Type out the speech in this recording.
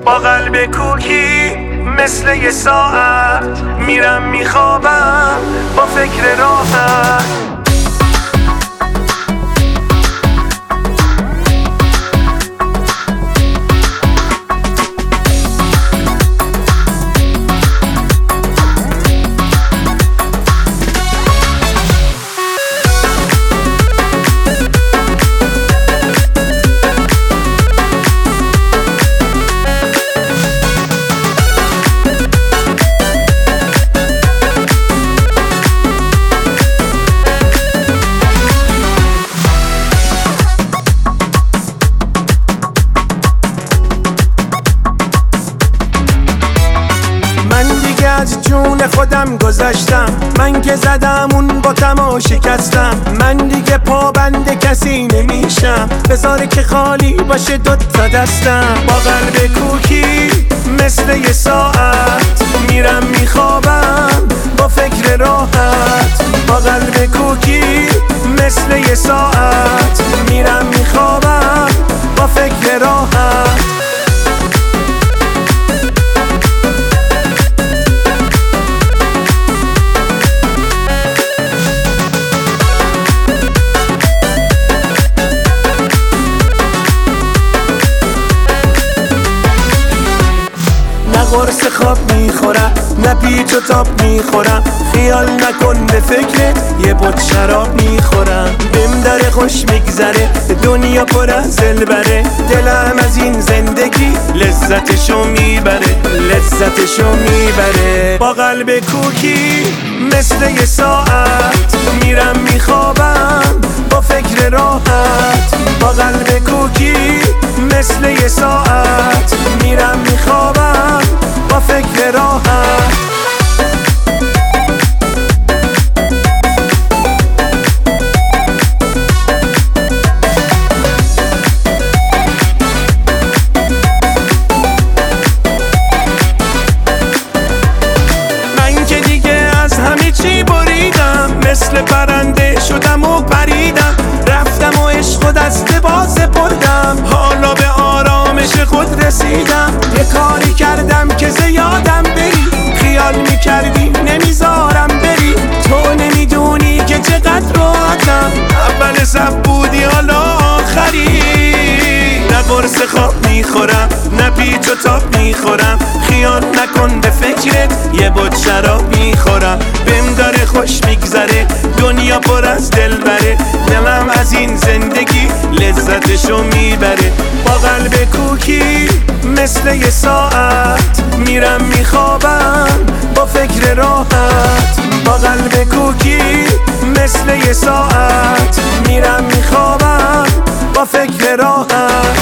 با قلب کوکی مثل یه ساعت میرم میخوابم با فکر راحت. از جون خودم گذشتم، من که زدم اون باتم و شکستم. من دیگه پابند کسی نمیشم، بذاره که خالی باشه دوتا دستم. با قلب کوکی مثل یه ساعت میرم میخوابم با فکر راحت. با قلب کوکی مثل یه ساعت میرم میخوابم با فکر راحت. قرص خواب میخورم نه پیچ و تاب میخورم، خیال نکن به فکرت یه بوت شراب میخورم. بهم داره خوش میگذره دنیا پر از دلبره، دلم از این زندگی لذتشو میبره، لذتشو میبره. با قلب کوکی مثل یه ساعت میرم میخوابم با فکر راحت. با قلب کوکی مثل یه ساعت میرم میخوابم با فکر راحت. من که دیگه از همه چی بریدم، مثل پرنده شدم و پریدم. رفتم و عشق و دست باز بردم، حالا به آرامش خود رسیدم. یه کاری کردم که زیادم بری، خیال میکردی نمیذارم بری. تو نمیدونی که چقدر راحتم، اول صف بودی حالا آخری. نه قرص خواب میخورم نه پیچ و تاب میخورم، خیال نکن به فکرت یه بوت شراب میخورم. بهم داره خوش میگذره دنیا پر از دلبره، دلم از این زندگی لذتشو میبره. با قلب کوکی مثل یه ساعت میرم میخوابم با فکر راحت. با قلب کوکی مثل یه ساعت میرم میخوابم با فکر راحت.